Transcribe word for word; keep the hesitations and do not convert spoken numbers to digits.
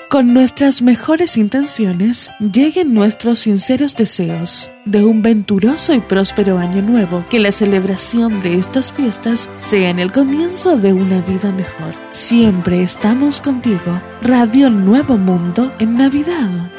Con nuestras mejores intenciones, lleguen nuestros sinceros deseos de un venturoso y próspero año nuevo. Que la celebración de estas fiestas sea en el comienzo de una vida mejor. Siempre estamos contigo. Radio Nuevo Mundo en Navidad.